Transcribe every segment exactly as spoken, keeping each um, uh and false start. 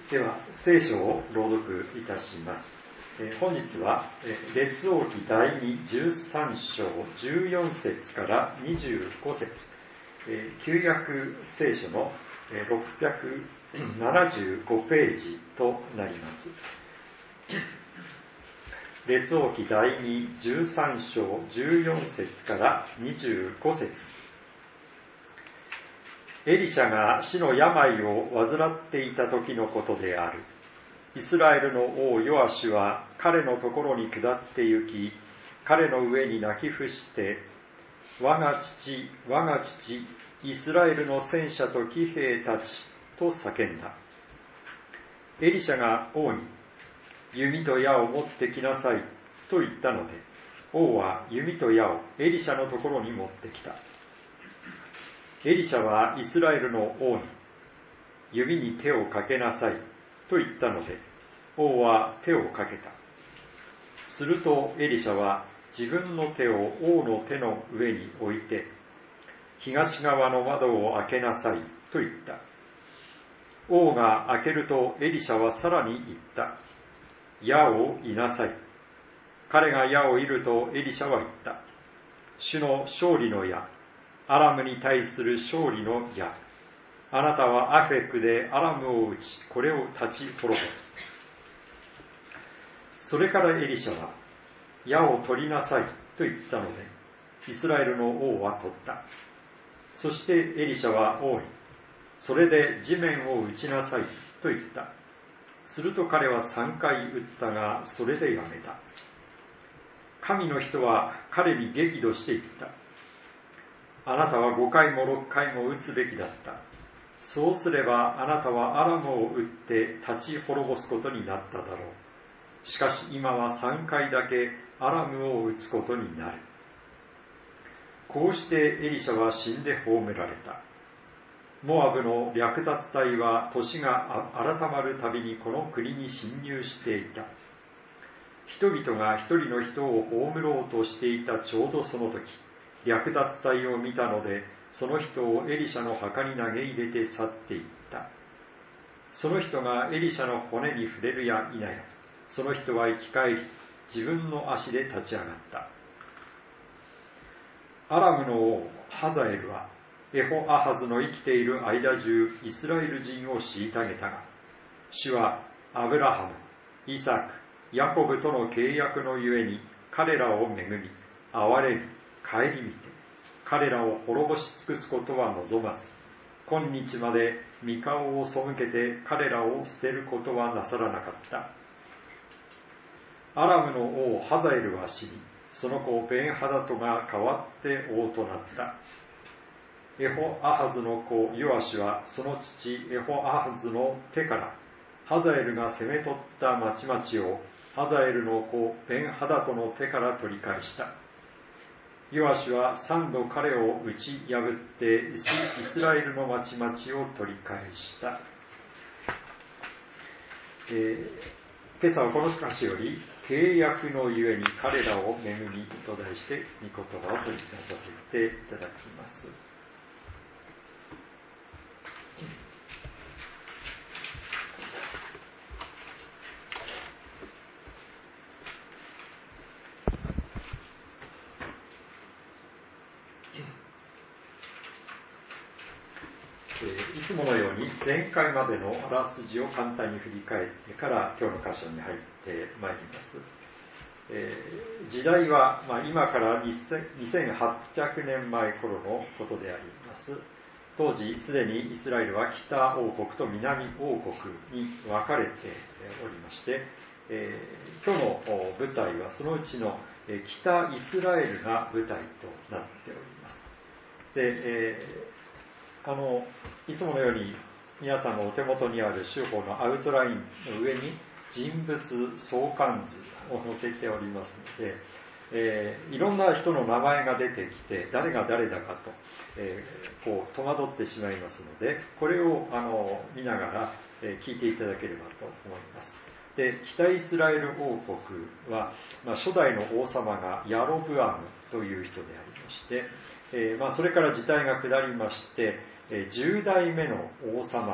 では聖書を朗読いたします。えー、本日は、えー、列王記第にじゅうさん章じゅうよん節からにじゅうご節、えー、旧約聖書の、えー、ろっぴゃくななじゅうごページとなります。列王記第にじゅうさん章じゅうよん節からにじゅうご節。エリシャが死の病を患っていた時のことである。イスラエルの王ヨアシュは彼のところに下って行き、彼の上に泣き伏して、我が父、我が父、イスラエルの戦車と騎兵たちと叫んだ。エリシャが王に、弓と矢を持ってきなさいと言ったので、王は弓と矢をエリシャのところに持ってきた。エリシャはイスラエルの王に、弓に手をかけなさいと言ったので、王は手をかけた。するとエリシャは自分の手を王の手の上に置いて、東側の窓を開けなさいと言った。王が開けるとエリシャはさらに言った。矢を射なさい。彼が矢を射るとエリシャは言った。主の勝利の矢、アラムに対する勝利の矢。あなたはアフェクでアラムを撃ち、これを立ち滅ぼす。それからエリシャは、矢を取りなさいと言ったので、イスラエルの王は取った。そしてエリシャは王に、それで地面を打ちなさいと言った。すると彼は三回打ったが、それでやめた。神の人は彼に激怒して言った。あなたは五回も六回も打つべきだった。そうすればあなたはアラムを打って立ち滅ぼすことになっただろう。しかし今は三回だけアラムを打つことになる。こうしてエリシャは死んで葬られた。モアブの略奪隊は年が改まるたびにこの国に侵入していた。人々が一人の人を葬ろうとしていたちょうどその時、略奪隊を見たので、その人をエリシャの墓に投げ入れて去っていった。その人がエリシャの骨に触れるや否や、その人は生き返り、自分の足で立ち上がった。アラムの王ハザエルは、エホアハズの生きている間中、イスラエル人を虐げたが、主はアブラハム、イサク、ヤコブとの契約のゆえに彼らを恵み、憐れみ、顧みて、彼らを滅ぼし尽くすことは望まず、今日まで御顔を背けて彼らを捨てることはなさらなかった。アラムの王ハザエルは死に、その子ベンハダトが代わって王となった。エホアハズの子ヨアシュはその父エホアハズの手からハザエルが攻め取った町々をハザエルの子ベンハダトの手から取り返した。ヨアシュは三度彼を打ち破ってイスラエルの町々を取り返した。えー、今朝はこの歌詞より契約のゆえに彼らを恵みと題して御言葉を取り伝えさせていただきます。いつものように前回までのあらすじを簡単に振り返ってから今日の箇所に入ってまいります。えー、時代は、まあ、今からにせんはっぴゃくねんまえ頃のことであります。当時すでにイスラエルは北王国と南王国に分かれておりまして、えー、今日の舞台はそのうちの北イスラエルが舞台となっております。で、えーあのいつものように皆さんのお手元にある手法のアウトラインの上に人物相関図を載せておりますので、えー、いろんな人の名前が出てきて誰が誰だかと、えー、こう戸惑ってしまいますので、これをあの見ながら、えー、聞いていただければと思います。で、北イスラエル王国は、まあ、初代の王様がヤロブアムという人でありまして、えーまあ、それから時代が下りまして、じゅう代目の王様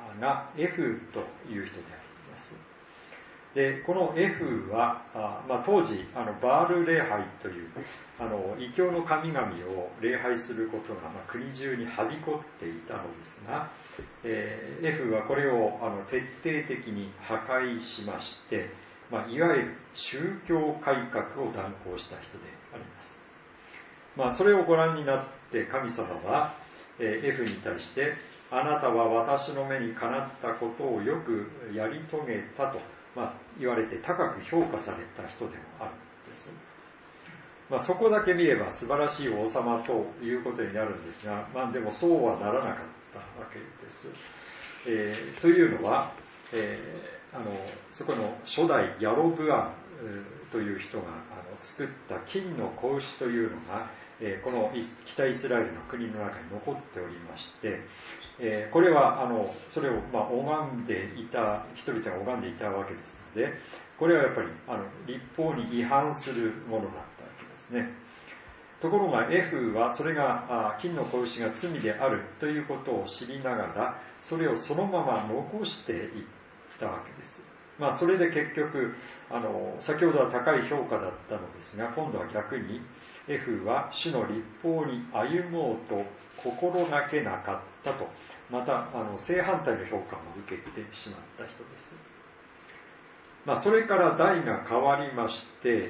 がエフという人であります。でこのエフは、あまあ、当時あのバール礼拝というあの異教の神々を礼拝することが、まあ、国中にはびこっていたのですが、えー、エフはこれをあの徹底的に破壊しまして、まあ、いわゆる宗教改革を断行した人であります。まあ、それをご覧になって神様は、えー、エフに対してあなたは私の目にかなったことをよくやり遂げたと、まあ、言われて高く評価された人でもあるんです。まあ、そこだけ見れば素晴らしい王様ということになるんですが、まあ、でもそうはならなかったわけです。えー、というのは、えー、あのそこの初代ヤロブアムという人があの作った金の子牛というのが、えー、この北イスラエルの国の中に残っておりまして、えー、これはあのそれを、まあ、拝んでいた人々が拝んでいたわけですので、これはやっぱりあの律法に違反するものだったわけですね。ところがエフはそれが金の子牛が罪であるということを知りながら、それをそのまま残していったわけです。まあ、それで結局あの先ほどは高い評価だったのですが、今度は逆にエフは主の律法に歩もうと心がけなかったと、またあの正反対の評価も受けてしまった人です。まあ、それから代が変わりまして、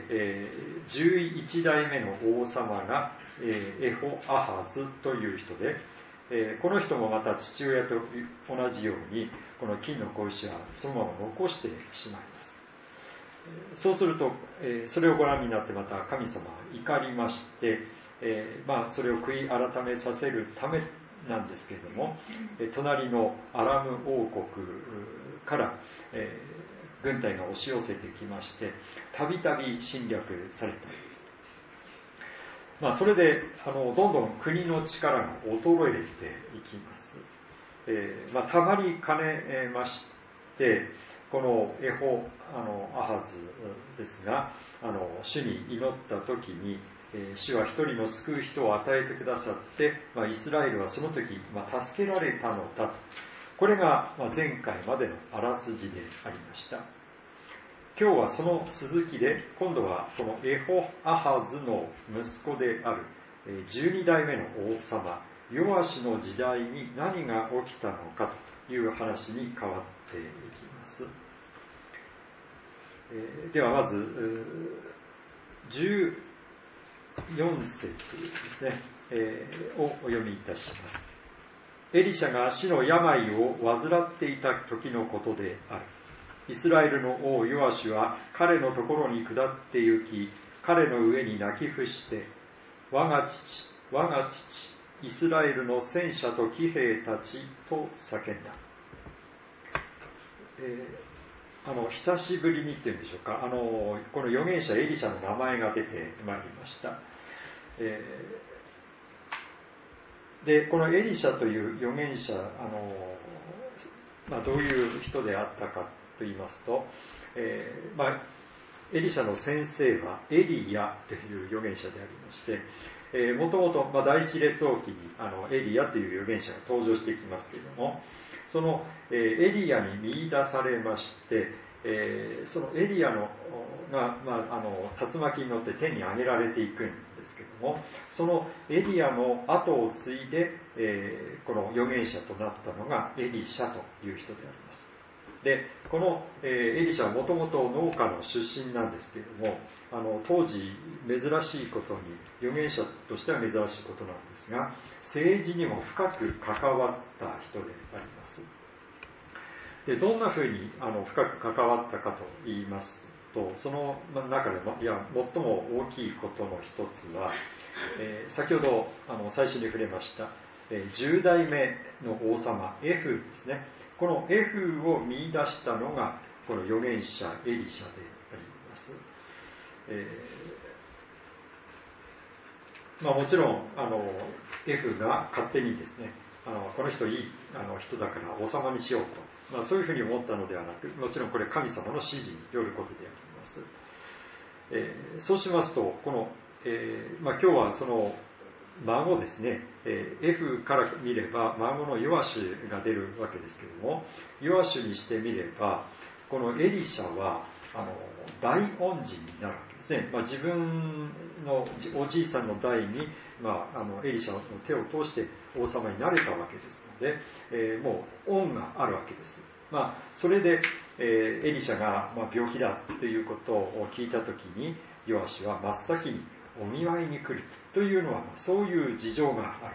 えー、じゅういち代目の王様が、えー、エホアハズという人で、えー、この人もまた父親と同じようにこの金の子牛はそのまま残してしまいます。そうすると、えー、それをご覧になってまた神様は怒りまして、えーまあ、それを悔い改めさせるためなんですけれども、隣のアラム王国から、えー軍隊が押し寄せてきまして、たびたび侵略されたんです。まあ、それであのどんどん国の力が衰えていきます。えーまあ、たまりかねまして、このエホあのアハズですが、あの主に祈った時に、えー、主は一人の救う人を与えてくださって、まあ、イスラエルはその時、まあ、助けられたのだと。これが前回までのあらすじでありました。今日はその続きで、今度はこのエホアハズの息子であるじゅうに代目の王様ヨアシの時代に何が起きたのかという話に変わっていきます。ではまずじゅうよん節ですね、をお読みいたします。エリシャが死の病を患っていた時のことである。イスラエルの王ヨアシュは彼のところに下って行き、彼の上に泣き伏して、我が父、我が父、イスラエルの戦車と騎兵たちと叫んだ。えー、あの久しぶりにっていうんでしょうか、あのこの預言者エリシャの名前が出てまいりました。えーでこのエリシャという預言者、あの、まあ、どういう人であったかといいますと、えーまあ、エリシャの先生はエリヤという預言者でありまして、えー、もともと、まあ、第一列王記にあのエリヤという預言者が登場してきますけれども、その、えー、エリヤに見出されまして、えー、そのエリヤのが、まあ、あの竜巻に乗って天に上げられていくんですけども、そのエリヤの後を継いで、えー、この預言者となったのがエリシャという人であります。でこの、えー、エリシャはもともと農家の出身なんですけれども、あの当時珍しいことに、預言者としては珍しいことなんですが、政治にも深く関わった人であります。でどんなふうにあの深く関わったかと言いますと、その中でもいや最も大きいことの一つは、えー、先ほどあの最初に触れました、えー、じゅう代目の王様エフですね。このエフを見出したのがこの預言者エリシャであります。えーまあ、もちろんあのエフが勝手にですね、あのこの人いいあの人だから王様にしようと、まあ、そういうふうに思ったのではなく、もちろんこれ神様の指示によることであります。えー、そうしますとこの、えーまあ、今日はその孫ですね、えー、F から見れば孫のヨアシュが出るわけですけれども、ヨアシュにしてみればこのエリシャはあの大恩人になるわけですね。まあ、自分のおじいさんの代に、まあ、あのエリシャの手を通して王様になれたわけですので、えー、もう恩があるわけです。まあ、それで、えー、エリシャが、まあ、病気だということを聞いたときにヨアシュは真っ先にお見舞いに来るというのは、そういう事情があるわけです。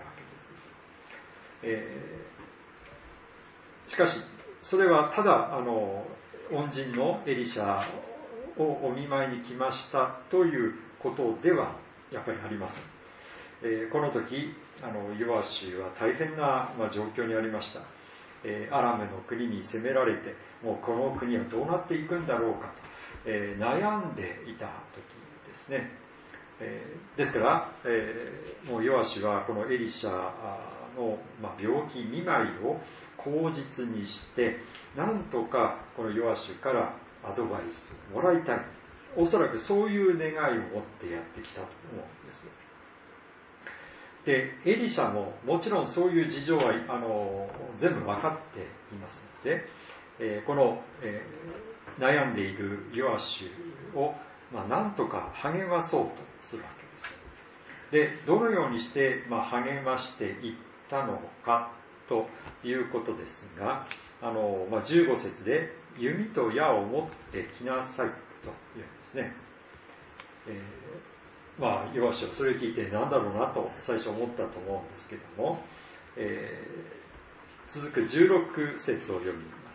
えー、しかしそれはただあの恩人のエリシャをお見舞いに来ましたということではやっぱりありません。えー、この時あのヨアシュは大変な、まあ、状況にありました。えー、アラムの国に攻められて、もうこの国はどうなっていくんだろうかと、えー、悩んでいた時ですね。えー、ですから、えー、もうヨアシュはこのエリシャの、まあ、病気見舞いを口実にしてなんとかこのヨアシュからアドバイスをもらいたい、おそらくそういう願いを持ってやってきたと思うんです。でエリシャももちろんそういう事情はあの全部分かっていますので、えー、この、えー、悩んでいるヨアシュを、まあ、なんとか励まそうとするわけです。でどのようにして、まあ、励ましていったのかということですが、あの、まあ、じゅうご節で弓と矢を持ってきなさいというんですね。えー、まあヨアシュはそれを聞いて何だろうなと最初思ったと思うんですけども、えー、続くじゅうろく節を読みます。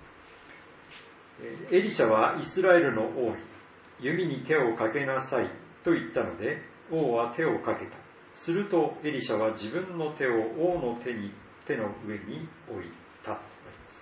エリシャはイスラエルの王に弓に手をかけなさいと言ったので王は手をかけた。するとエリシャは自分の手を王の手に手の上に置いたとあります。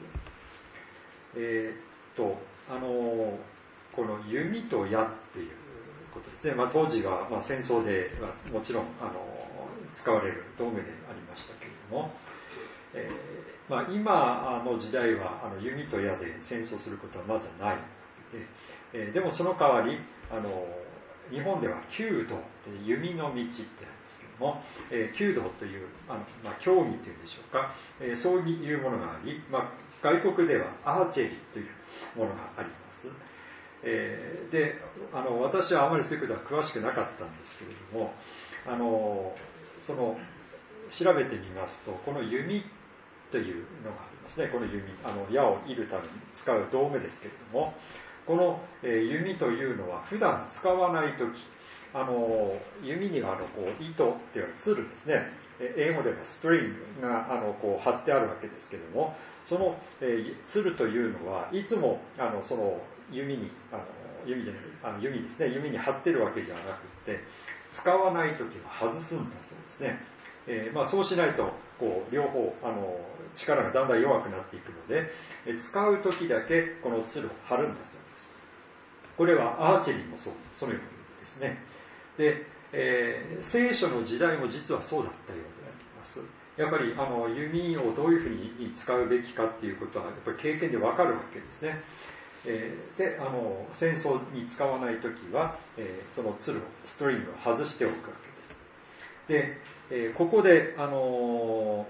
えー、っとあのこの弓と矢っていうことですね。まあ、当時は、まあ、戦争ではもちろんあの使われる道具でありましたけれども、えーまあ、今の時代はあの弓と矢で戦争することはまずないので、えー、でもその代わりあの日本では弓道って弓の道ってあるんですけども、えー、弓道というあの、まあ、競技というんでしょうか、えー、そういうものがあり、まあ、外国ではアーチェリーというものがあります。えー、であの私はあまりそういうことは詳しくなかったんですけれども、あのその調べてみますとこの弓というのがありますね。この弓あの矢を射るために使う道具ですけれども、この、えー、弓というのは普段使わないとき、あの弓にはあのこう糸っていうのはツルですね、英語ではストリングがあのこう貼ってあるわけですけれども、その、えー、ツルというのはいつもあのその弓にあの弓じゃないあの弓ですね弓に貼ってるわけじゃなくて、使わないときは外すんだそうですね。えーまあ、そうしないとこう両方あの力がだんだん弱くなっていくので、えー、使うときだけこのツルを貼るんだそうです。これはアーチェリーもそうそのようにですね。で、えー、聖書の時代も実はそうだったようであります。やっぱりあの弓をどういうふうに使うべきかっていうことはやっぱり経験でわかるわけですね。えー、であの戦争に使わないときは、えー、そのツルをストリングを外しておくわけです。で、えー、ここであの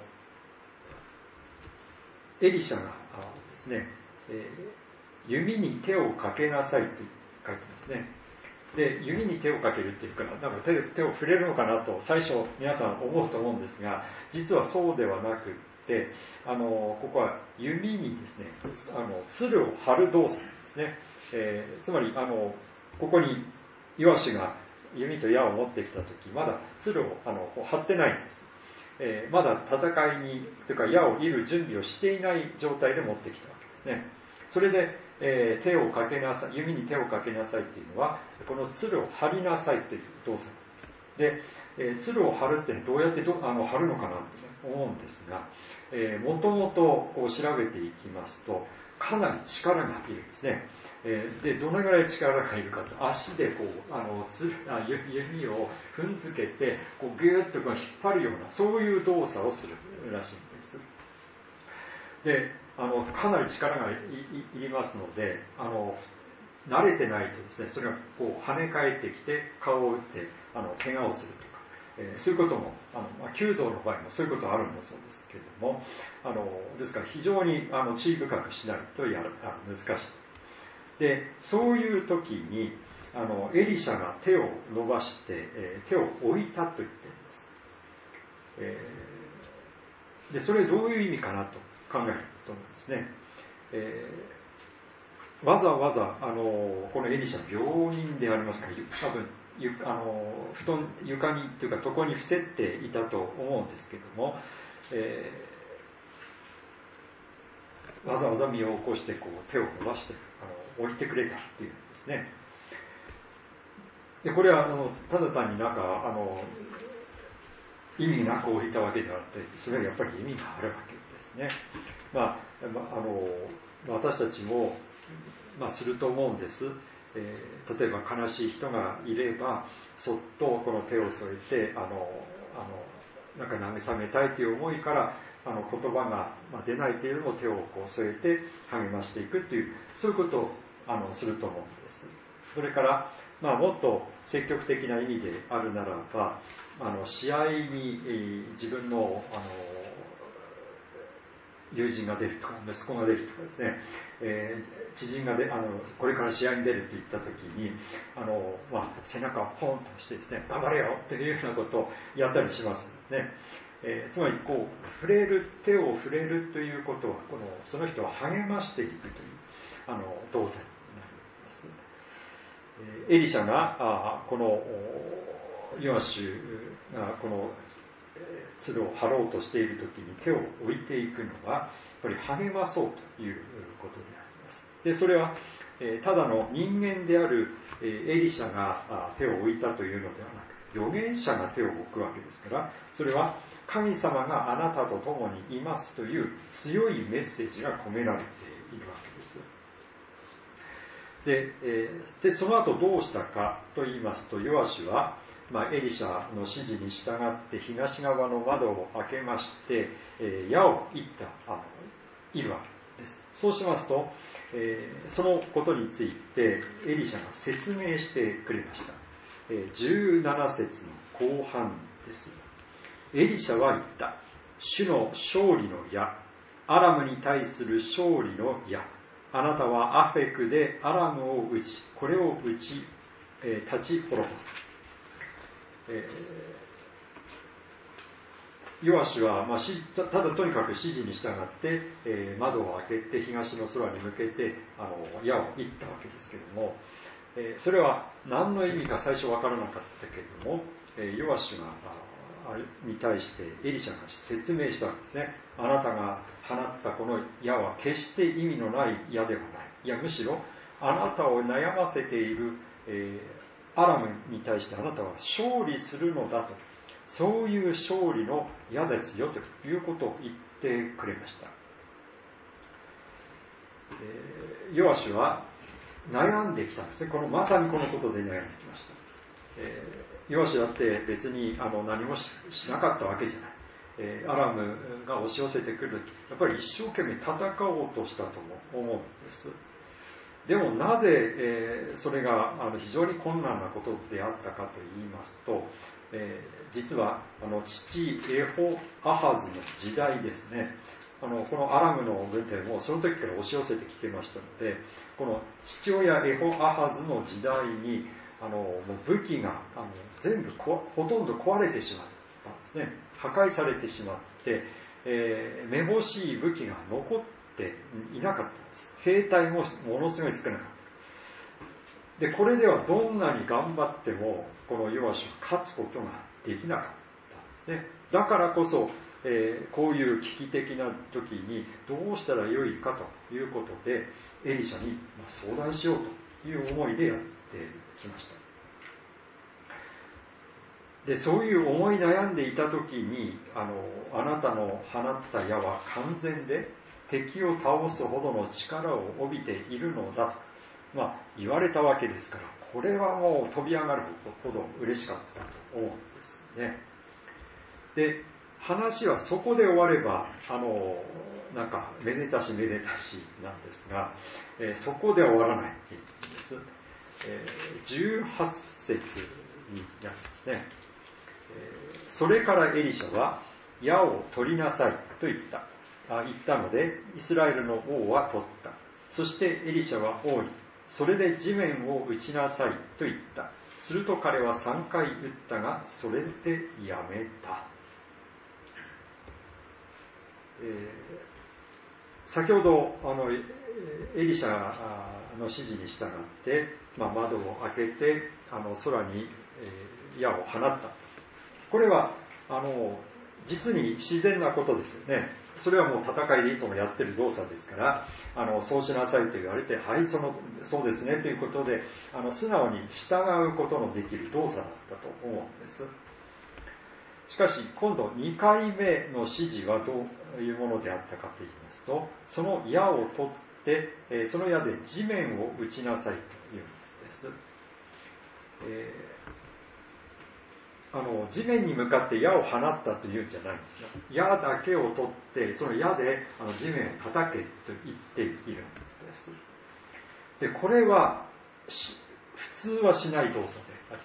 エリシャがですね、えー、弓に手をかけなさいと書いてますね。で弓に手をかけるっていうからなんか 手, 手を触れるのかなと最初皆さん思うと思うんですが、実はそうではなくってあのここは弓にですねあのツルを貼る動作なんですね。えー、つまりあのここにヨアシュが弓と矢を持ってきた時まだツルをあの貼ってないんです。えー、まだ戦いにというか矢を射る準備をしていない状態で持ってきたわけですね。それで、えー、手をかけなさい弓に手をかけなさいっていうのはこのツルを張りなさいという動作なんです。で、えー、ツルを張るってどうやってどあの張るのかなって、ね、思うんですが、えー、もともとこう調べていきますとかなり力がいるんですね。えー、でどのぐらい力がいるかと足でこうあのつあ弓を踏んづけてこうギューッとこう引っ張るようなそういう動作をするらしいんです。であのかなり力が い, い, いりますのであの慣れてないとですねそれがこう跳ね返ってきて顔を打ってあの怪我をするとかえー、そういうこともあの、まあ、弓道の場合もそういうことあるんだそうですけれども、あのですから非常にあの注意深くしないとやるあの難しい。でそういう時にあのエリシャが手を伸ばして、えー、手を置いたと言っています。えー、でそれどういう意味かなと考えると思うんですね。えー、わざわざあのこのエリシャ病人でありますから、多分あの布団床にというか床に伏せていたと思うんですけども、えー、わざわざ身を起こしてこう手を伸ばしてあの置いてくれたっていうんですね。でこれはあのただ単になんかあの意味なく置いたわけではなくて、それはやっぱり意味があるわけですね。まあ、あの私たちも、まあ、すると思うんです。えー、例えば悲しい人がいればそっとこの手を添えてあのあのなんか慰めたいという思いからあの言葉が出ないけれども手をこう添えて励ましていくというそういうことをあのすると思うんです。それから、まあ、もっと積極的な意味であるならばあの試合に、えー、自分の、あの友人が出るとか息子が出るとかですね、えー、知人がであのこれから試合に出るといった時にあの、まあ、背中をポンとしてですね頑張れよというようなことをやったりしますね。えー、つまりこう触れる手を触れるということはこのその人を励ましていくというあの動作になります。エリシャがあこのヨアシュがこの鶴を張ろうとしている時に手を置いていくのはやっぱり励まそうということであります。でそれはただの人間であるエリシャが手を置いたというのではなく預言者が手を置くわけですから、それは神様があなたと共にいますという強いメッセージが込められているわけです。で、えー、でその後どうしたかと言いますと、ヨアシュは、まあ、エリシャの指示に従って東側の窓を開けまして、えー、矢を射ったあのいるわけです。そうしますと、えー、そのことについてエリシャが説明してくれました。えー、じゅうなな節の後半です。エリシャは言った。主の勝利の矢、アラムに対する勝利の矢。あなたはアフェクでアラムを打ち、これを打ち、えー、立ち滅ぼす。えー、ヨアシュは、まあ、た, ただとにかく指示に従って、えー、窓を開けて東の空に向けてあの矢を射ったわけですけども、えー、それは何の意味か最初分からなかったけれども、えー、ヨアシュがに対してエリシャが説明したんですね。あなたが放ったこの矢は決して意味のない矢ではない。いやむしろあなたを悩ませている、えー、アラムに対してあなたは勝利するのだと、そういう勝利の矢ですよということを言ってくれました。えー、ヨアシュは悩んできたんですね。このまさにこのことで悩んできました。えー、ヨアシュだって別にあの何も し, しなかったわけじゃない。えー、アラムが押し寄せてくるとき、やっぱり一生懸命戦おうとしたと思うんです。でもなぜ、えー、それがあの非常に困難なことであったかと言いますと、えー、実はあの父エホアハズの時代ですね。あのこのアラムの軍隊もその時から押し寄せてきてましたので、この父親エホアハズの時代にあのもう武器があの全部ほとんど壊れてしまったんですね。破壊されてしまって、えー、めぼしい武器が残っていなかったんです。兵隊もものすごい少なかった。でこれではどんなに頑張ってもこのヨアシュは勝つことができなかったんですね。だからこそ、えー、こういう危機的な時にどうしたらよいかということでエリシャに相談しようという思いでやってきました。でそういう思い悩んでいた時に あのあなたの放った矢は完全で敵を倒すほどの力を帯びているのだと、まあ、言われたわけですから、これはもう飛び上がるほど嬉しかったと思うんですね。で話はそこで終わればあのなんかめでたしめでたしなんですが、えー、そこで終わらないんです。えー、じゅうはち節になりますね。 それからエリシャは矢を取りなさいと言ったあ言ったので、イスラエルの王は取った。そしてエリシャは王に、それで地面を打ちなさいと言った。すると彼はさんかい打ったが、それでやめた。えー、先ほどあのエリシャの指示に従って、まあ、窓を開けてあの空に、えー、矢を放った。これはあの実に自然なことですよね。それはもう戦いでいつもやってる動作ですから、あのそうしなさいと言われて、はい、そのそうですねということで、あの素直に従うことのできる動作だったと思うんです。しかし今度にかいめの指示はどういうものであったかと言いますと、その矢を取って、その矢で地面を打ちなさいというものです。えー、あの地面に向かって矢を放ったというんじゃないんですよ。矢だけを取って、その矢であの地面を叩けと言っているんです。で、これは普通はしない動作であります。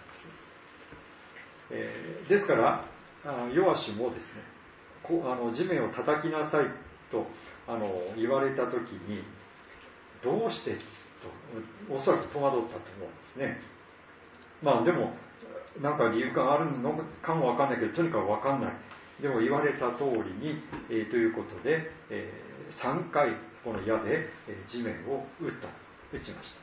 えー、ですからヨアシュもですね、こうあの地面を叩きなさいとあの言われたときに、どうしてとおそらく戸惑ったと思うんですね。まあでもなんか理由があるのかもわかんないけど、とにかくわかんない。でも言われた通りに、えー、ということで、えー、さんかいこの矢で、えー、地面を打った打ちました。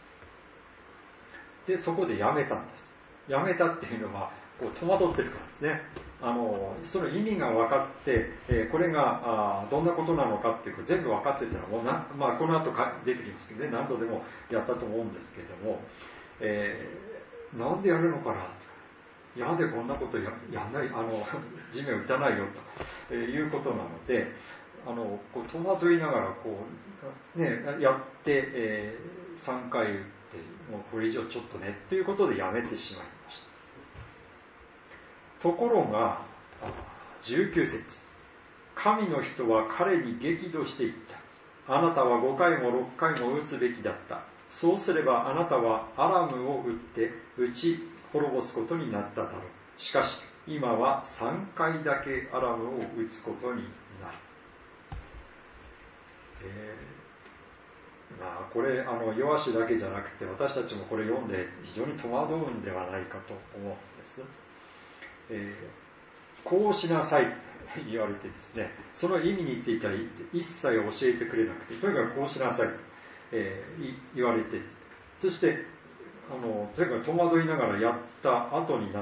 でそこでやめたんです。やめたっていうのはこう戸惑ってるからですね。あのその意味が分かって、えー、これがあどんなことなのかっていうか全部分かってたらもうな、まあ、この後か出てきますけどね、何度でもやったと思うんですけれども、えー、なんでやるのかな、矢でこんなこと や, やんないあの地面打たないよと、えー、いうことなので、あのこう戸惑いながらこう、ね、やって、えー、さんかい打ってもうこれ以上ちょっとねっていうことでやめてしまいました。ところがじゅうきゅう節、神の人は彼に激怒していった。あなたはごかいもろっかいも打つべきだった。そうすればあなたはアラムを打って打ち滅ぼすことになっただろう。しかし今はさんかいだけアラムを打つことになる。えー、まあこれあのヨアシュだけじゃなくて、私たちもこれ読んで非常に戸惑うんではないかと思うんです。えー、こうしなさいと言われてですね、その意味については一切教えてくれなくて、とにかくこうしなさいと、えー、言われてですね、そしてあのとにかく戸惑いながらやった後になって、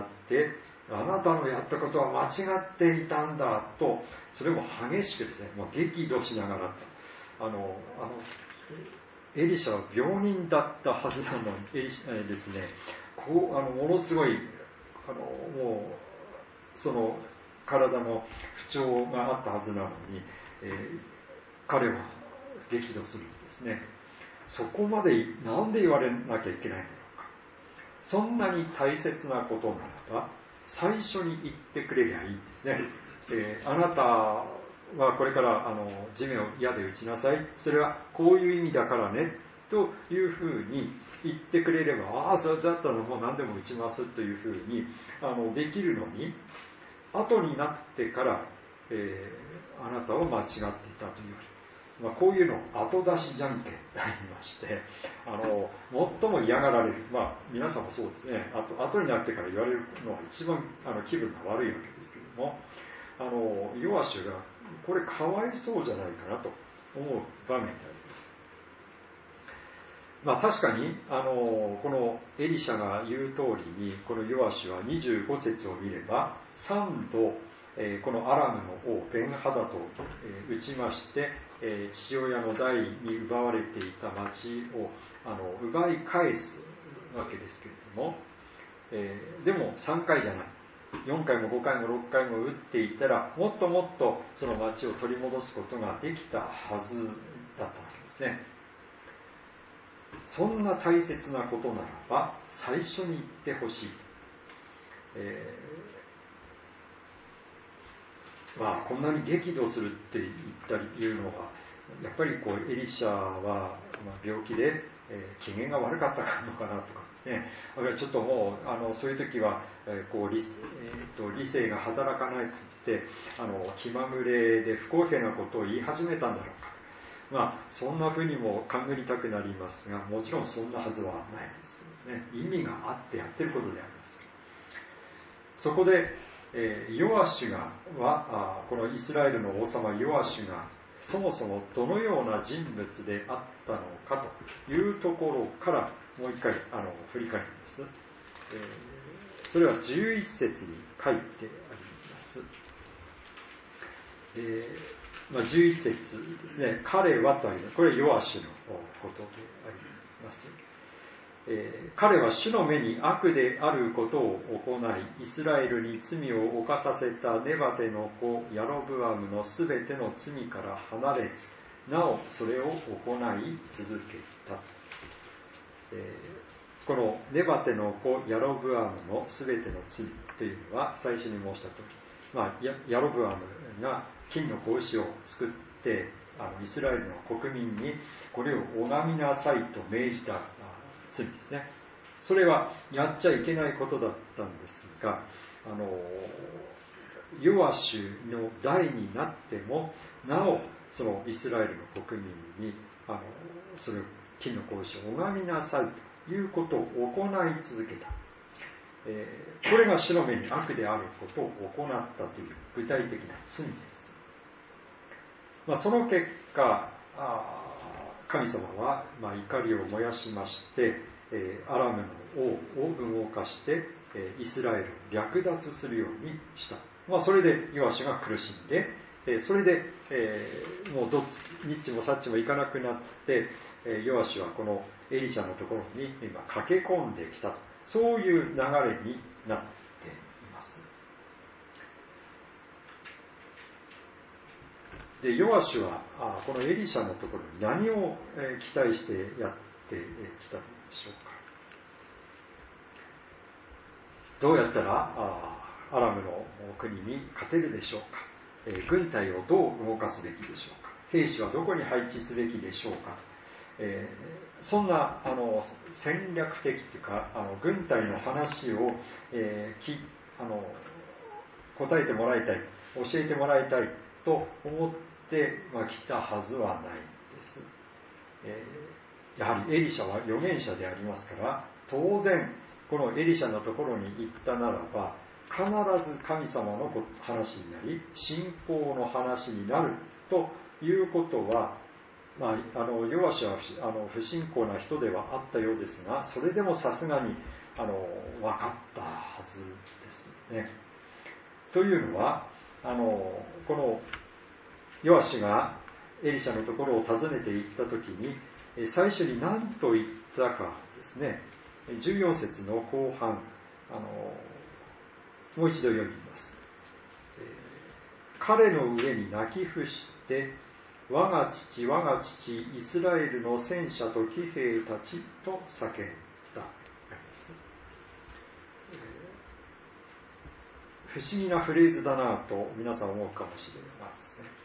あなたのやったことは間違っていたんだと、それも激しくですね、もう激怒しながら、あのあのエリシャは病人だったはずなのに、エリシャですね、こうあのものすごいあのもうその体の不調があったはずなのに、えー、彼は激怒するんですね。そこまでなんで言われなきゃいけないんだろうか。そんなに大切なことならば最初に言ってくれりゃいいんですね。えー、あなたはこれからあの地面を矢で打ちなさい、それはこういう意味だからねというふうに言ってくれれば、ああそれだったらもう何でも打ちますというふうにあのできるのに、後になってから、えー、あなたは間違っていたという、まあ、こういうのを後出しじゃんけんと言いまして、あの最も嫌がられる、まあ皆さんもそうですね、あと後になってから言われるのが一番あの気分が悪いわけですけれども、あのヨアシュがこれかわいそうじゃないかなと思う場面であります。まあ確かにあのこのエリシャが言う通りに、このヨアシュはにじゅうご節を見ればさんど、えー、このアラムの王ベンハダトを、えー、撃ちまして、えー、父親の代に奪われていた町をあの奪い返すわけですけれども、えー、でもさんかいじゃない、よんかいもごかいもろっかいも撃っていたらもっともっとその町を取り戻すことができたはずだったわけですね。そんな大切なことならば最初に言ってほしい、えー、まあこんなに激怒するって言ったり言うのはやっぱりこうエリシャは病気で、えー、機嫌が悪かったのかなとかですね、あるいはちょっともうあのそういう時は、えーこう 理,、えー、と理性が働かないと言ってあの気まぐれで不公平なことを言い始めたんだろうか、まあ、そんなふうにも勘ぐりたくなりますが、もちろんそんなはずはないですね。意味があってやってることであります。そこで、えー、ヨアシュがはあこのイスラエルの王様ヨアシュがそもそもどのような人物であったのかというところからもう一回あの振り返ります、えー、それはじゅういち節に書いてあります、えーまあ、じゅういち節ですね。彼はとあります。これはヨアシュのことであります、えー、彼は主の目に悪であることを行い、イスラエルに罪を犯させたネバテの子ヤロブアムのすべての罪から離れず、なおそれを行い続けた、えー、このネバテの子ヤロブアムのすべての罪というのは最初に申したとおり、まあ、ヤロブアムが金の子牛を作ってあのイスラエルの国民にこれを拝みなさいと命じた罪ですね。それはやっちゃいけないことだったんですが、あのヨアシュの代になってもなおそのイスラエルの国民にあのそれを金の子牛を拝みなさいということを行い続けた、えー、これが主の目に悪であることを行ったという具体的な罪です。まあ、その結果あ神様は、まあ、怒りを燃やしまして、えー、アラムの王を動かして、えー、イスラエルを略奪するようにした。まあ、それでヨアシュが苦しんで、えー、それで、えー、もうどっちニッチもサッチもいかなくなって、えー、ヨアシュはこのエリシャのところに今駆け込んできた。そういう流れになっています。でヨアシュはあこのエリシャのところに何を、えー、期待してやってきたのでしょうか。どうやったらあアラムの国に勝てるでしょうか、えー、軍隊をどう動かすべきでしょうか、兵士はどこに配置すべきでしょうか、えー、そんなあの戦略的というかあの軍隊の話を、えー、きあの答えてもらいたい、教えてもらいたいと思ってまあ、来たはずはないです、えー、やはりエリシャは預言者でありますから、当然このエリシャのところに行ったならば必ず神様の話になり信仰の話になるということは、まあ、あのヨアシュはあの不信仰な人ではあったようですが、それでもさすがにあの分かったはずですね。というのはあのこのヨアシュがエリシャのところを訪ねて行った時に最初に何と言ったかですね。じゅうよん節の後半、あのもう一度読みます。彼の上に泣き伏して我が父我が父イスラエルの戦車と騎兵たちと叫んだ。不思議なフレーズだなと皆さん思うかもしれません。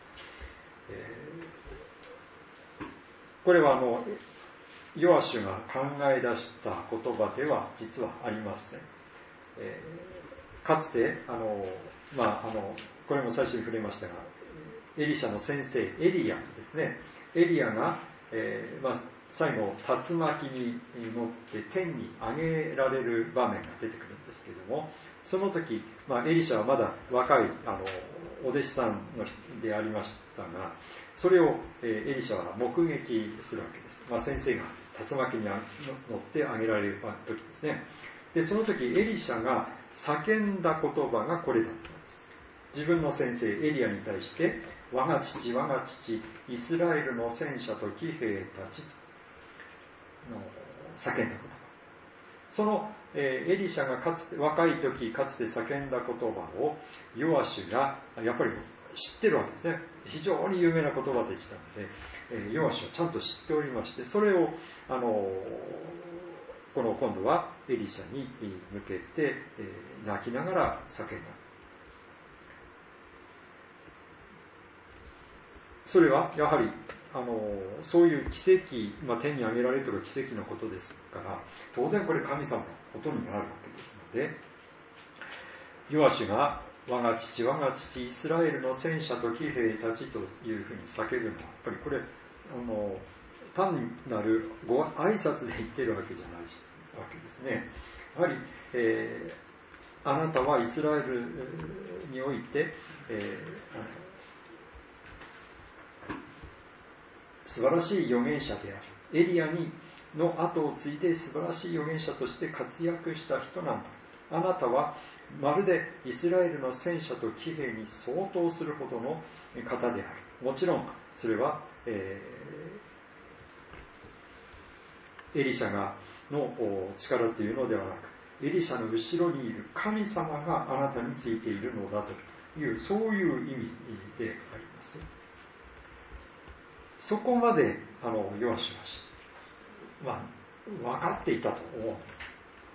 これはあのヨアシュが考え出した言葉では実はありません。えー、かつてあの、まあ、あのこれも最初に触れましたが、エリシャの先生エリアですね。エリアが、えーまあ、最後竜巻に乗って天に上げられる場面が出てくるんですけれども、その時、まあ、エリシャはまだ若いあのお弟子さんのでありましたが、それを、えー、エリシャは目撃するわけです。まあ、先生が竜巻に乗って上げられる時ですね。で、その時エリシャが叫んだ言葉がこれだったんです。自分の先生エリアに対して、我が父我が父イスラエルの戦車と騎兵たちの叫んだ言葉。その、えー、エリシャがかつて若い時かつて叫んだ言葉をヨアシュがやっぱり知ってるわけですね。非常に有名な言葉でしたので、えー、ヨアシュはちゃんと知っておりまして、それをあのこの今度はエリシャに向けて、えー、泣きながら叫んだ。それはやはりあのそういう奇跡、まあ、天に上げられるとか奇跡のことですから、当然これ神様のことになるわけですので、ヨアシュが我が父我が父イスラエルの戦車と騎兵たちというふうに叫ぶのは、やっぱりこれあの単なるご挨拶で言っているわけじゃないわけですね。やはり、えー、あなたはイスラエルにおいて、えー、素晴らしい預言者である。エリアにの後を継いで素晴らしい預言者として活躍した人なんだ。あなたはまるでイスラエルの戦車と騎兵に相当するほどの方である。もちろんそれは、えー、エリシャがの力というのではなく、エリシャの後ろにいる神様があなたについているのだという、そういう意味であります。そこまであのヨアシュは、まあ、分かっていたと思うんです。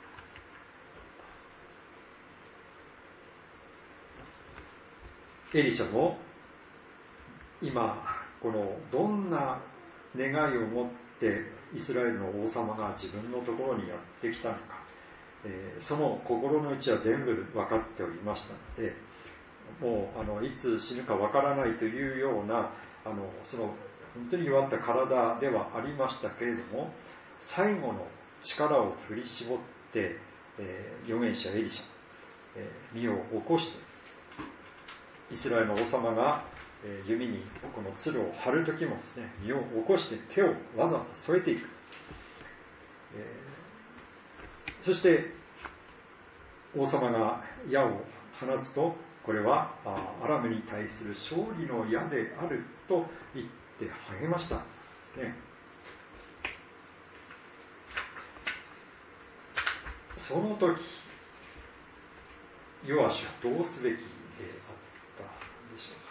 エリシャも今このどんな願いを持ってイスラエルの王様が自分のところにやってきたのか、えー、その心の内は全部分かっておりましたので、もうあのいつ死ぬか分からないというようなあのその本当に弱った体ではありましたけれども、最後の力を振り絞って、えー、預言者エリシャ、えー、身を起こして、イスラエルの王様が弓にこの鶴を張るときもですね、身を起こして手をわざわざ添えていく。えー、そして王様が矢を放つと、これはアラムに対する勝利の矢であると言って励ましたんですね。その時、ヨアシュはどうすべきであったでしょ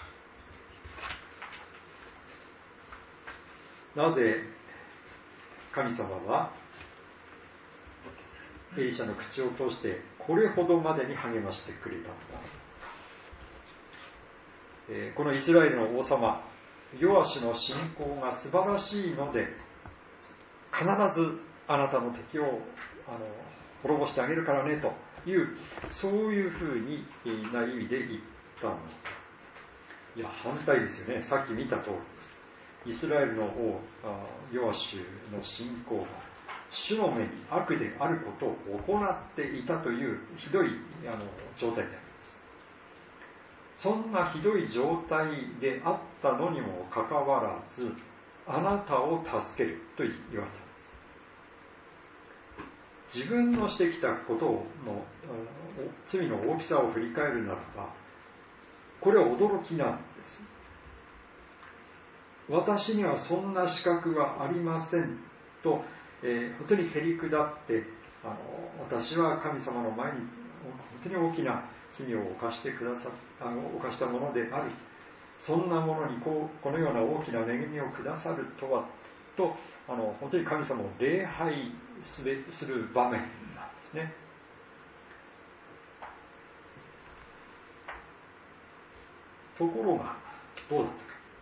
うか。なぜ神様はエリシャの口を通してこれほどまでに励ましてくれたのか。えー、このイスラエルの王様ヨアシュの信仰が素晴らしいので、必ずあなたの敵をあの滅ぼしてあげるからねという、そういうふうにな意味で言ったの。いや、反対ですよね。さっき見た通りです。イスラエルの王ヨアシュの信仰が主の目に悪であることを行っていたというひどいあの状態であります。そんなひどい状態であったのにもかかわらず、あなたを助けると言われたんです。自分のしてきたことの罪の大きさを振り返るならば、これは驚きなんです。私にはそんな資格はありませんと、えー、本当にへりくだってあの私は神様の前に本当に大きな罪を犯してくださあの犯したものである、そんなものにこうこのような大きな恵みをくださるとはとあの本当に神様を礼拝する場面なんですね。ところがどうだったか。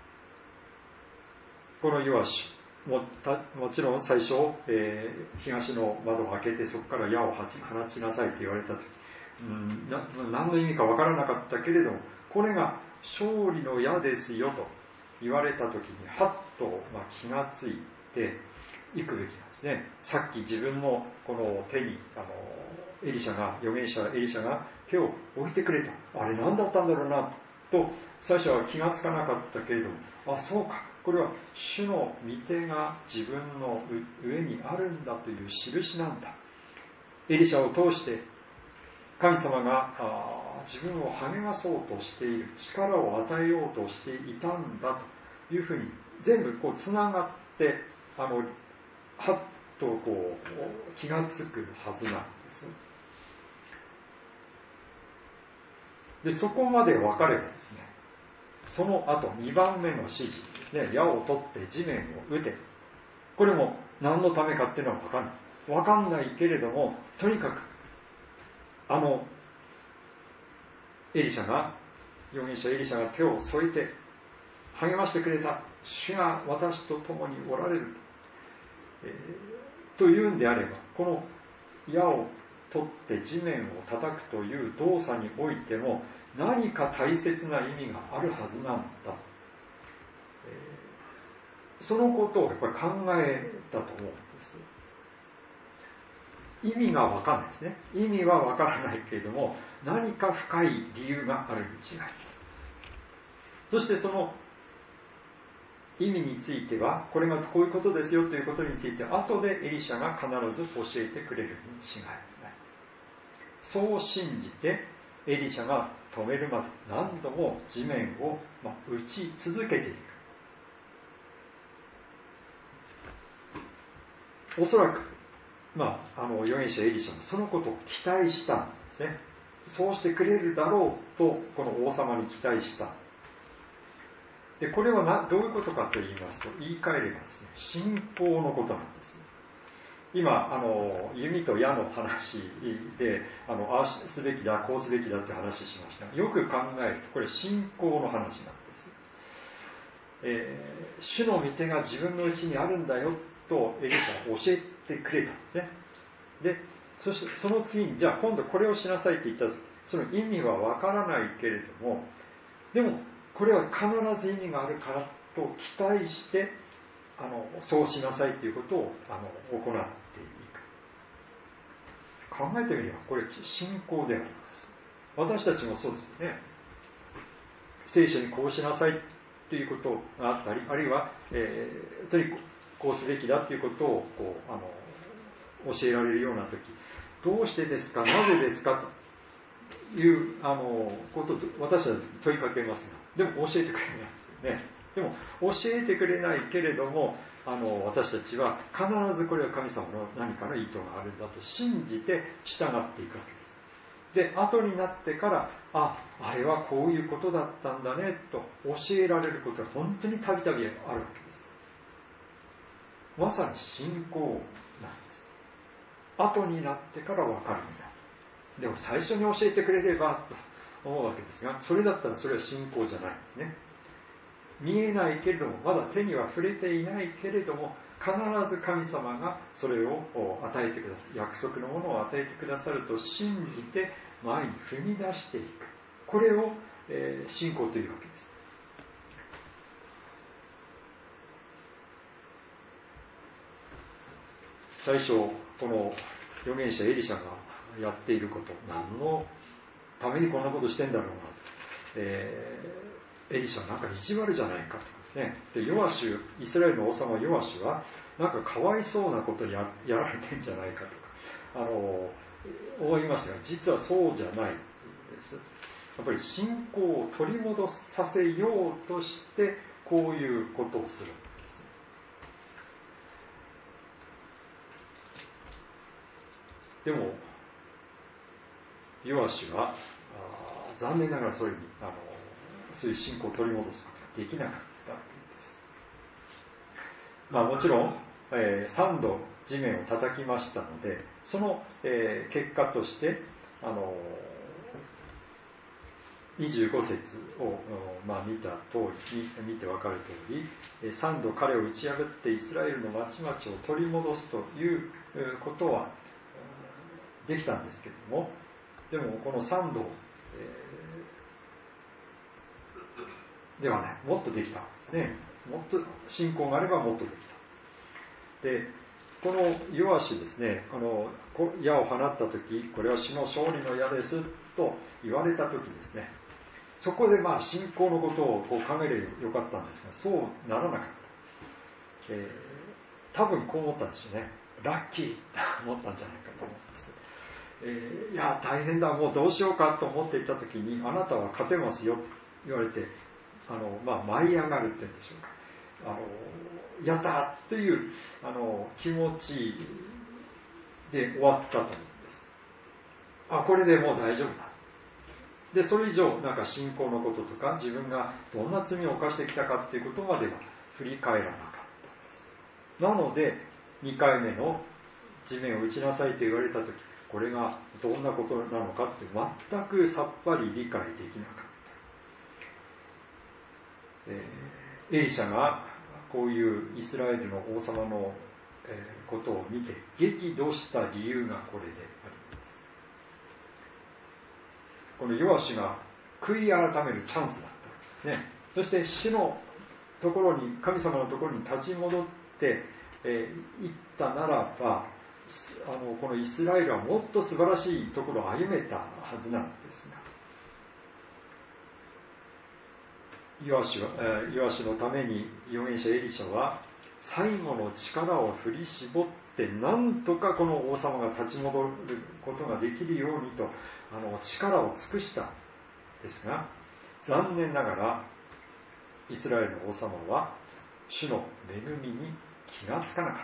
このヨアシュ も, もちろん最初、えー、東の窓を開けてそこから矢を放ちなさいと言われたとき、うん、な何の意味かわからなかったけれども、これが勝利の矢ですよと言われたときにはっと、まあ、気がついていくべきなんですね。さっき自分のこの手にあのエリシャが預言者エリシャが手を置いてくれた、あれ何だったんだろうなと最初は気がつかなかったけれども、あ、そうか、これは主の御手が自分の上にあるんだという印なんだ。エリシャを通して神様が自分を励まそうとしている、力を与えようとしていたんだというふうに全部こうつながってあのはっとこう気がつくはずなんです。でそこまで分かればですね、その後にばんめの指示ですね、矢を取って地面を打て、これも何のためかっていうのは分かんない分かんないけれども、とにかくあのエリシャが預言者エリシャが手を添えて励ましてくれた。主が私と共におられる、えー、というんであれば、この矢を取って地面を叩くという動作においても何か大切な意味があるはずなんだ、えー、そのことをやっぱり考えたと思うんです。意味が分かんないですね。意味は分からないけれども、何か深い理由があるに違いない。そしてその意味については、これがこういうことですよということについて後でエリシャが必ず教えてくれるに違いない。そう信じてエリシャが止めるまで何度も地面を打ち続けていく。おそらく、まあ、あの預言者エリシャもそのことを期待したんですね。そうしてくれるだろうとこの王様に期待した。でこれはなどういうことかと言いますと、言い換えればですね、信仰のことなんです。今あの弓と矢の話であのああすべきだこうすべきだって話しましたが、よく考えるとこれ信仰の話なんです、えー、主の御手が自分のうちにあるんだよとエリシャは教えてくれたんですね。でそしてその次にじゃあ今度これをしなさいって言ったら、その意味はわからないけれども、でもこれは必ず意味があるからと期待してあのそうしなさいということをあの行っていく。考えてみればこれ信仰であります。私たちもそうですよね。聖書にこうしなさいということがあったり、あるいは、えー、とにかくこうすべきだということをこうあの教えられるような時、どうしてですか、なぜですかというあのことを私たち問いかけますが、でも教えてくれないですよね。でも教えてくれないけれども、あの私たちは必ずこれは神様の何かの意図があるんだと信じて従っていくわけです。で後になってから、あ、あれはこういうことだったんだねと教えられることが本当にたびたびあるわけです。まさに信仰なんです。後になってから分かるんだ。でも最初に教えてくれればと思うわけですが、それだったらそれは信仰じゃないんですね。見えないけれども、まだ手には触れていないけれども、必ず神様がそれを与えてくださる、約束のものを与えてくださると信じて前に踏み出していく。これを、えー、信仰というわけです。最初この預言者エリシャがやっていること、何のためにこんなことしてんだろうな、えー、エリシャなんか意地悪じゃないかとかですね。でヨアシュ、イスラエルの王様ヨアシュはなんかかわいそうなことに や, やられてんじゃないかとかあの思いましたが、実はそうじゃないです。やっぱり信仰を取り戻させようとしてこういうことをするんです。でもヨアシュは残念ながらそれにあのそういう信仰を取り戻すことができなかったわけです。まあもちろん、えー、さんど地面を叩きましたので、その、えー、結果としてあのにじゅうご節を、まあ、見た通り見て分かる通り、さんど彼を打ち破ってイスラエルの町々を取り戻すということはできたんですけれども、でもこのさんど、えー、ではね、もっとできたんですね。もっと信仰があればもっとできた。で、このヨアシュですね、あの矢を放った時、これは主の勝利の矢ですと言われた時ですね、そこでまあ信仰のことをこう考えればよかったんですが、そうならなかった。えー、多分こう思ったんですよね。ラッキーと思ったんじゃないかと思うんです。えー、いや大変だ、もうどうしようかと思っていた時に、あなたは勝てますよと言われて、あの、まあ、舞い上がるっていうんでしょうか、あのやったというあの気持ちで終わったと思うんです。あ、これでもう大丈夫だ。でそれ以上なんか信仰のこととか自分がどんな罪を犯してきたかっていうことまでは振り返らなかったんです。なのでにかいめの地面を打ちなさいと言われた時、これがどんなことなのかって全くさっぱり理解できなかった。えエリシャがこういうイスラエルの王様のことを見て激怒した理由がこれであります。このヨアシュが悔い改めるチャンスだったわけですね。そして主のところに、神様のところに立ち戻って、えー、行ったならば、あのこのイスラエルはもっと素晴らしいところを歩めたはずなんですが、ヨアシュは、えー、ヨアシュのために預言者エリシャは最後の力を振り絞ってなんとかこの王様が立ち戻ることができるようにとあの力を尽くしたんですが、残念ながらイスラエルの王様は主の恵みに気がつかなかった。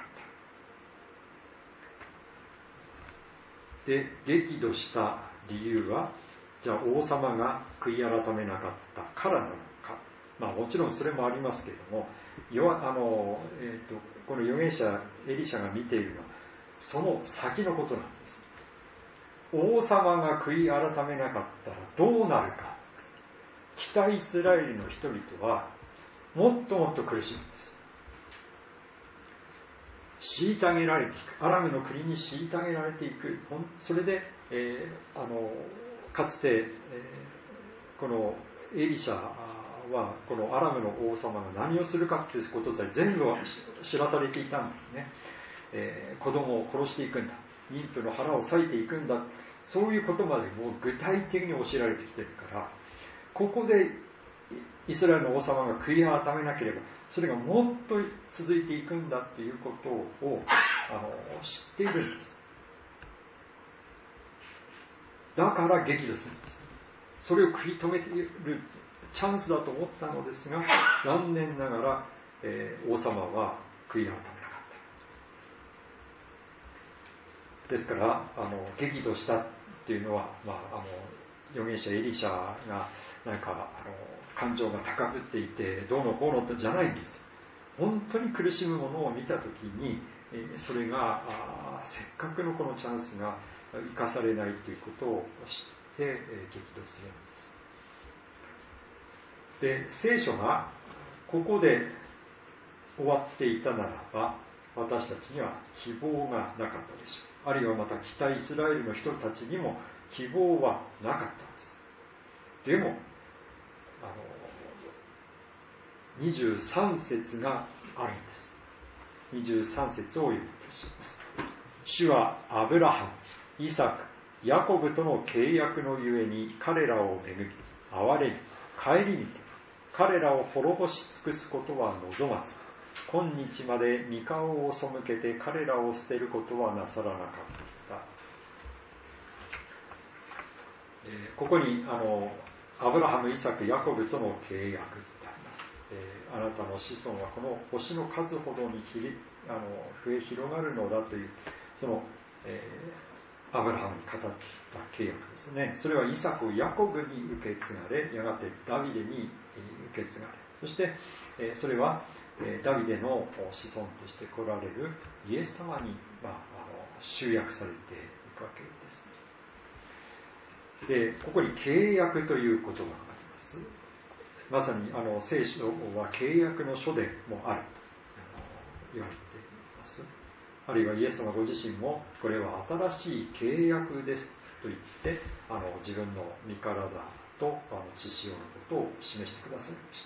で、激怒した理由は、じゃあ王様が悔い改めなかったからなのか。まあもちろんそれもありますけれども、あの、えーと、この預言者エリシャが見ているのはその先のことなんです。王様が悔い改めなかったらどうなるかです。北イスラエルの人々はもっともっと苦しむんです。虐げられていく、アラムの国に虐げられていく。それで、えー、あのかつて、えー、このエリシャはこのアラムの王様が何をするかということさえ全部知らされていたんですね。えー、子供を殺していくんだ、妊婦の腹を裂いていくんだ、そういうことまでもう具体的に教えられてきているから、ここでイスラエルの王様が悔い改めなければそれがもっと続いていくんだということをあの知っているんです。だから激怒するんです。それを食い止めているチャンスだと思ったのですが、残念ながら、えー、王様は悔い改めなかった。ですからあの激怒したっていうのは、まあ、あの預言者エリシャがなんかあの感情が高ぶっていてどうのこうのってじゃないんですよ。本当に苦しむものを見たときに、それがせっかくのこのチャンスが生かされないということを知って激怒するんです。で、聖書がここで終わっていたならば私たちには希望がなかったでしょう。あるいはまた北イスラエルの人たちにも希望はなかったんです。でもあのにじゅうさん節があるんです。にじゅうさん節を読みいたします。主はアブラハム、イサク、ヤコブとの契約のゆえに彼らを恵み、憐れみ、顧みて、彼らを滅ぼし尽くすことは望まず、今日まで御顔を背けて彼らを捨てることはなさらなかった。えー、ここにあのアブラハム、イサク、ヤコブとの契約ってあります。えー、あなたの子孫はこの星の数ほどにひりあの増え広がるのだというその、えー、アブラハムに語った契約ですね。それはイサク、ヤコブに受け継がれ、やがてダビデに受け継がれ、そして、えー、それはダビデの子孫として来られるイエス様に、まあ、あの集約されていくわけです。で、ここに契約という言葉があります。まさにあの聖書は契約の書でもあると言われています。あるいはイエス様ご自身もこれは新しい契約ですと言ってあの自分の身体とあの血潮のことを示してくださいました。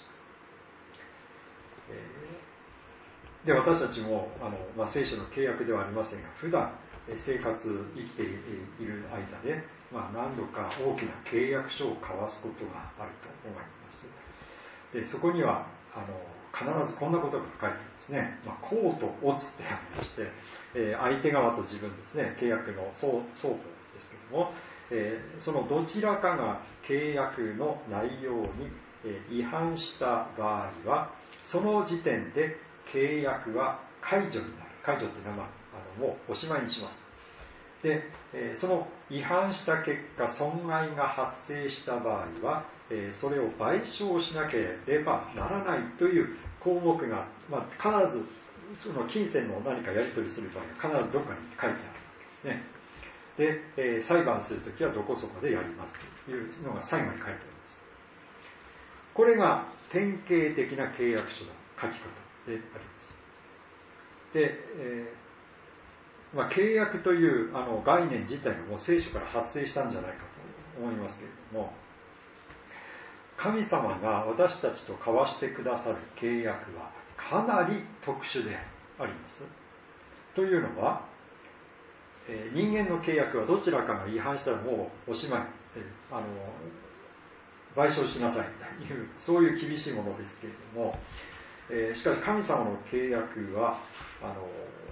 で、私たちもあの、まあ、聖書の契約ではありませんが、普段生活生きている間で、まあ、何度か大きな契約書を交わすことがあると思います。で、そこにはあの必ずこんなことが書かれていますね。まあ、こうとオツってありまして、えー、相手側と自分ですね、契約の双方ですけども、えー、そのどちらかが契約の内容に違反した場合は、その時点で契約は解除になる。解除っていうのは、あのもうおしまいにします。で、えー、その違反した結果、損害が発生した場合は、えー、それを賠償しなければならないという項目が、まあ、必ずその金銭の何かやり取りする場合は必ずどこかに書いてあるわけですね。で、えー、裁判するときはどこそこでやりますというのが最後に書いてあります。これが典型的な契約書の書き方であります。で、えーまあ、契約というあの概念自体がもう聖書から発生したんじゃないかと思いますけれども、神様が私たちと交わしてくださる契約はかなり特殊であります。というのは、えー、人間の契約はどちらかが違反したらもうおしまい、えー、あの賠償しなさいという、そういう厳しいものですけれども、えー、しかし神様の契約はあの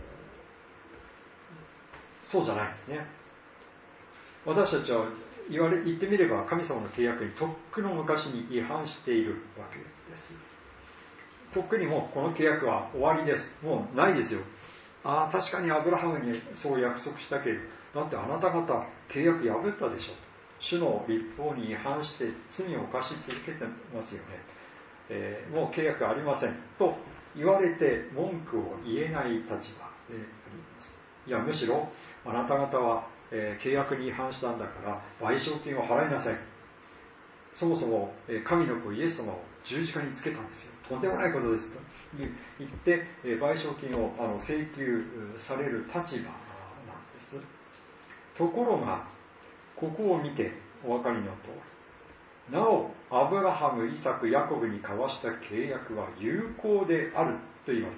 そうじゃないですね。私たちは言われ言ってみれば神様の契約にとっくの昔に違反しているわけです。とっくにもうこの契約は終わりです。もうないですよ。ああ、確かにアブラハムにそう約束したけれど、だってあなた方契約破ったでしょ。主の立法に違反して罪を犯し続けてますよね。えー、もう契約ありませんと言われて文句を言えない立場であります。いや、むしろあなた方は、えー、契約に違反したんだから賠償金を払いなさい。そもそも、えー、神の子イエス様を十字架につけたんですよ。とんでもないことですと言って、えー、賠償金をあの請求される立場なんです。ところがここを見てお分かりのとおり、なおアブラハム、イサク、ヤコブに交わした契約は有効であると言われます。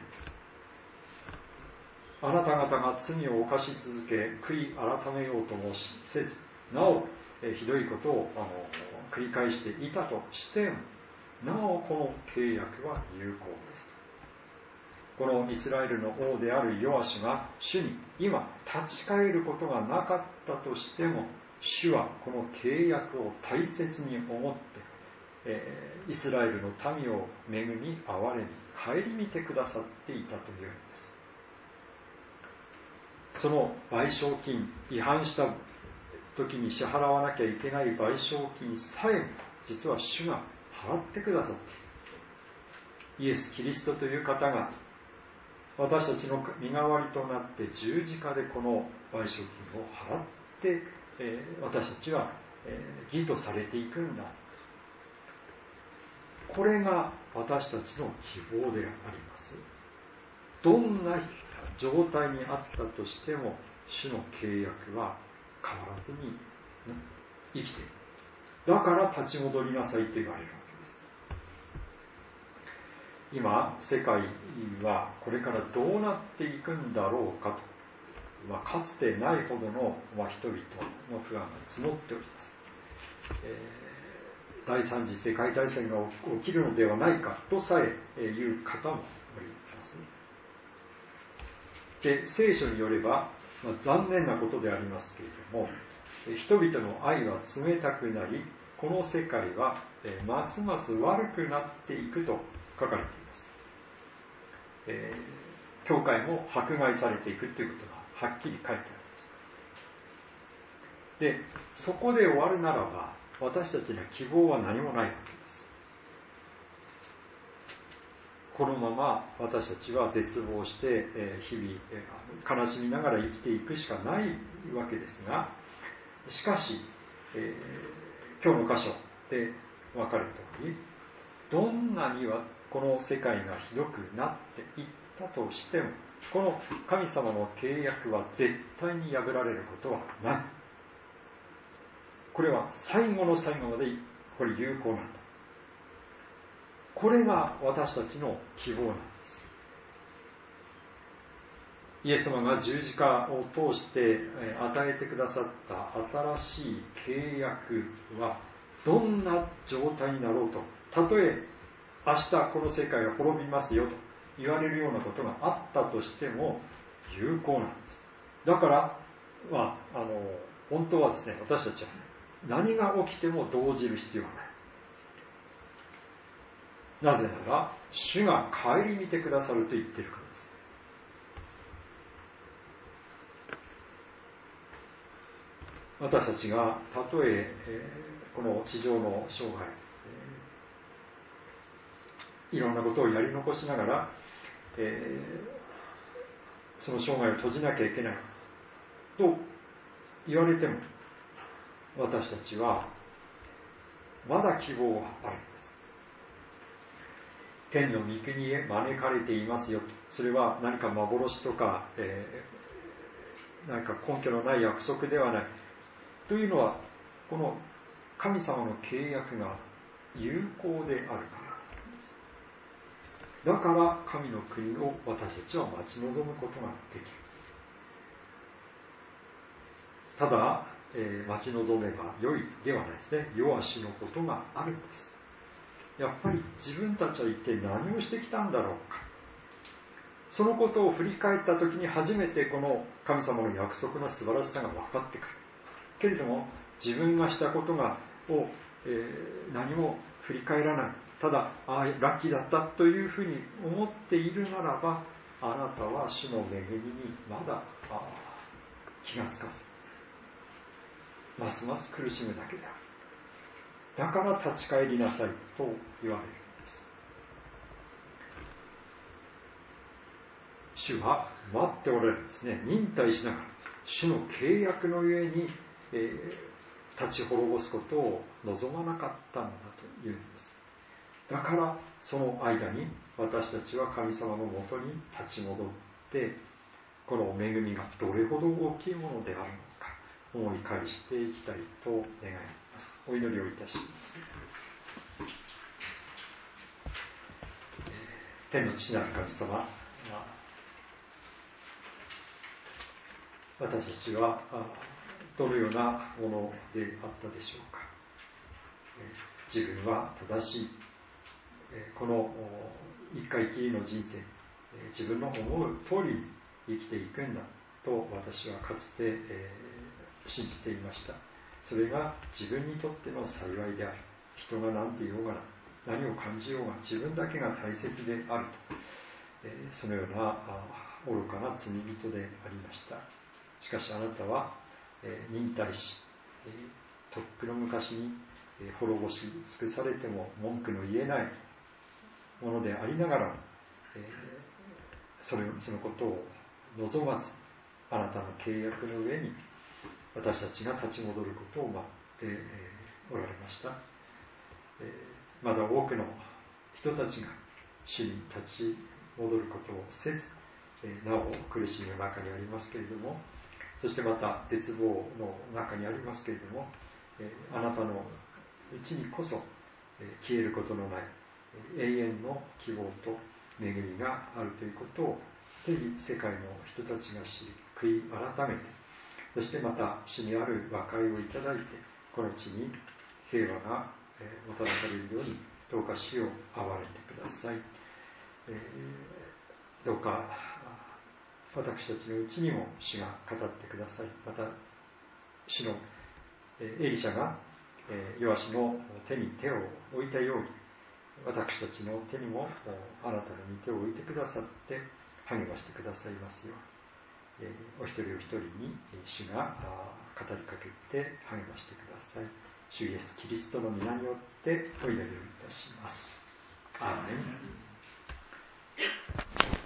あなた方が罪を犯し続け悔い改めようともせず、なおえひどいことをあの繰り返していたとしても、なおこの契約は有効です。このイスラエルの王であるヨアシュが主に今立ち返ることがなかったとしても、主はこの契約を大切に思って、えー、イスラエルの民を恵み憐れみ顧みてくださっていたというんです。その賠償金、違反した時に支払わなきゃいけない賠償金さえも実は主が払ってくださっている。イエス・キリストという方が私たちの身代わりとなって十字架でこの賠償金を払って、えー、私たちは、えー、義とされていくんだ。これが私たちの希望であります。どんな状態にあったとしても主の契約は変わらずに生きている。だから立ち戻りなさいと言われるわけです。今世界はこれからどうなっていくんだろうかと、まあ、かつてないほどの、まあ、人々の不安が募っております。えー、第三次世界大戦が起きるのではないかとさえ言う方もおります。で、聖書によれば、まあ、残念なことでありますけれども、人々の愛は冷たくなり、この世界はますます悪くなっていくと書かれています。えー、教会も迫害されていくということがはっきり書いてあります。で、そこで終わるならば、私たちには希望は何もないわけです。このまま私たちは絶望して、えー、日々、えー、悲しみながら生きていくしかないわけですが、しかし、えー、今日の箇所で分かるとおり、どんなにはこの世界がひどくなっていったとしても、この神様の契約は絶対に破られることはない。これは最後の最後までこれ有効なんだ。これが私たちの希望なんです。イエス様が十字架を通して与えてくださった新しい契約はどんな状態になろうと、たとえ明日この世界が滅びますよと言われるようなことがあったとしても有効なんです。だから、まあ、あの本当はですね、私たちは何が起きても動じる必要はない。なぜなら主が顧みてくださると言っているからです。私たちがたとええー、この地上の生涯、いろんなことをやり残しながら、えー、その生涯を閉じなきゃいけないと言われても、私たちはまだ希望はあるんです。 天の御国へ招かれていますよと。それは何か幻とか、えー、何か根拠のない約束ではない。というのは、この神様の契約が有効であるから。だから神の国を私たちは待ち望むことができる。ただ、えー、待ち望めば良いではないですね。弱しのことがあるんです。やっぱり自分たちは一体何をしてきたんだろうか。そのことを振り返った時に初めてこの神様の約束の素晴らしさが分かってくる。けれども自分がしたことがを、えー、何も振り返らない。ただ、ああ、ラッキーだったというふうに思っているならば、あなたは主の恵みにまだあ気がつかず、ますます苦しむだけである。だから立ち返りなさいと言われるんです。主は待っておられるんですね。忍耐しながら、主の契約のゆえに、えー、立ち滅ぼすことを望まなかったのだというんです。だからその間に私たちは神様のもとに立ち戻って、この恵みがどれほど大きいものであるのか思い返していきたいと願います。お祈りをいたします。天の父なる神様、私たちはどのようなものであったでしょうか。自分は正しい、この一回きりの人生、自分の思う通りに生きていくんだと私はかつて、えー、信じていました。それが自分にとっての幸いである。人が何て言おうが何を感じようが自分だけが大切であると、えー、そのような愚かな罪人でありました。しかしあなたは、えー、忍耐し、えー、とっくの昔に、えー、滅ぼし尽くされても文句の言えないものでありながら、えー、それそのことを望まず、あなたの契約の上に私たちが立ち戻ることを待って、えー、おられました。えー、まだ多くの人たちが主に立ち戻ることをせず、えー、なお苦しみの中にありますけれども、そしてまた絶望の中にありますけれども、えー、あなたのうちにこそ、えー、消えることのない永遠の希望と恵みがあるということをぜひ世界の人たちが知り、悔い改めて、そしてまた主にある和解をいただいて、この地に平和がもたらされるようにどうか主を憐れんでください。えー、どうか私たちのうちにも主が語ってください。また主のエリシャがヨアシの手に手を置いたように、私たちの手にもあなたの御手を置いてくださって励ましてくださいますよう、えー、お一人お一人に主が語りかけて励ましてください。主イエスキリストの皆によってお祈りをいたします。